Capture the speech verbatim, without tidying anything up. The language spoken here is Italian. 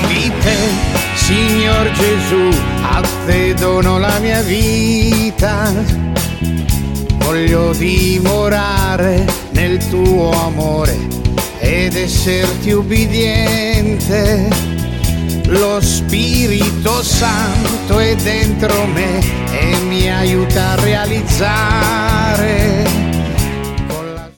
di te, Signor Gesù, a te dono la mia vita. Voglio dimorare nel tuo amore ed esserti ubbidiente. Lo Spirito Santo è dentro me e mi aiuta a realizzare